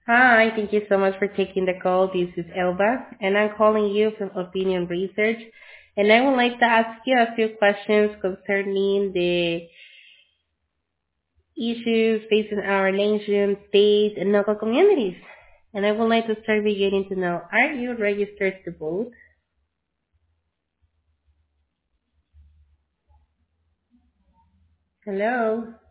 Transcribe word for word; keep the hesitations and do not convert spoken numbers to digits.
Hi, thank you so much for taking the call. This is Elba, and I'm calling you from Opinion Research. And I would like to ask you a few questions concerning the issues facing our nation, state, and local communities. And I would like to start beginning to know, are you registered to vote? Hello?